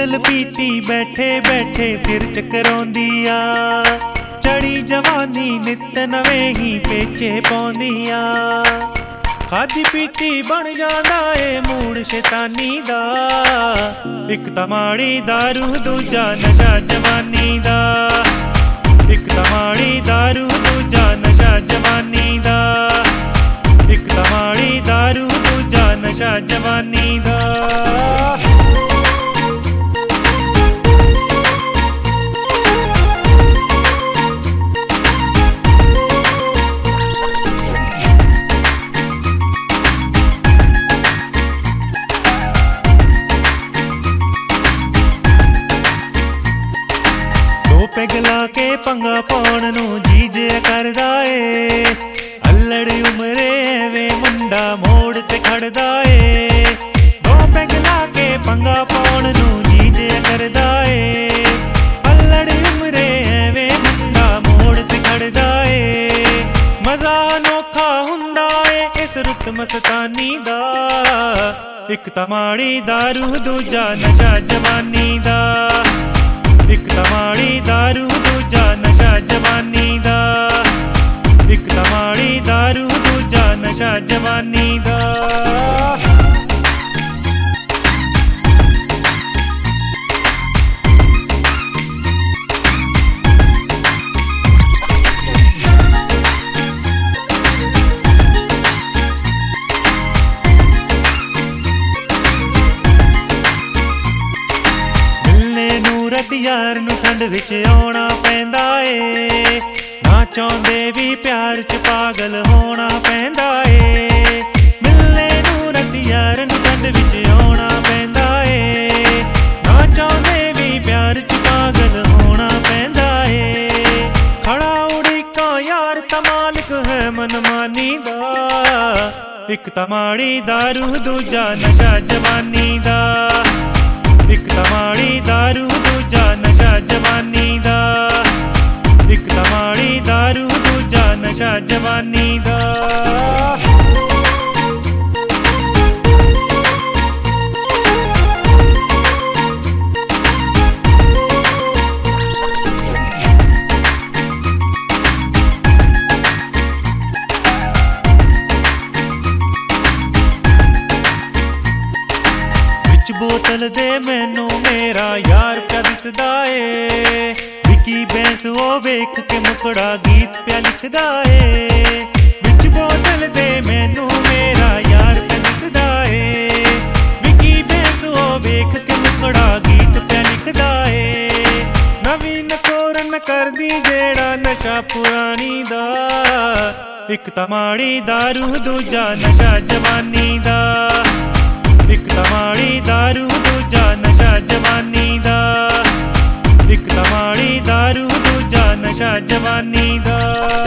बोतल पीती बैठे बैठे सिर चकराउंदी आ। चढ़ी जवानी नित नवे ही पेचे पाउंदी आ। खाधी पीती बन जांदा ए मूड शैतानी दा। इक तां माड़ी दारू दूजा नशा जवानी दा। इक तां माड़ी दारू दूजा नशा जवानी दा। इक तां माड़ी दारू दूजा नशा जवानी दा। पैगला के पंगा पाउण नूं जी जिया करदा ए। अल्लड़ उमरे वे मुंडा मोड़ ते खड़दा ए। दो पैगला के पंगा पाउण नूं जी जिया करदा ए। अल्लड़ उमरे वे मुंडा मोड़ ते खड़दा ए। मजा अनोखा हुंदा ए इस रुत मस्तानी दा। इक तां माड़ी दारू दूजा नशा जवानी दा। इक तां माड़ी दारू दूजा नशा जवानी दा। इक तां माड़ी दारू दूजा नशा जवानी दा। यार नूं ठंड विच आउणा पैंदा ए। ना चाहुंदे भी प्यार च पागल होना पैंदा ए। मिलने नूं रद्दी यार नूं ठंड विच आउणा पैंदा ए। ना चाहुंदे भी प्यार च पागल होना पैंदा ए। खड़ा उड़ीका यार तां मालिक है मनमानी दा। इक तां माड़ी दारू दूजा नशा जवानी दा। इक तां माड़ी दारू दूजा नशा जवानी दा। इक तां माड़ी दारू दूजा नशा जवानी दा। बोतल दे मैनू मेरा यार प्या दिसदा ए। विकी बैंस ओ वेख के मुकड़ा गीत प्या लिखदा ए। विच बोतल दे मैनू मेरा यार प्या दिसदा ए। विकी बैंस ओ वेख के मुकड़ा गीत प्या लिखदा ए। नवीन कोरन कर दी जेड़ा नशा पुरानी दा। इक तां माड़ी दारू दूजा नशा जवानी दा। इक तां माड़ी दारू दूजा नशा जवानी दा। इक तां माड़ी दारू दूजा नशा जवानी दा।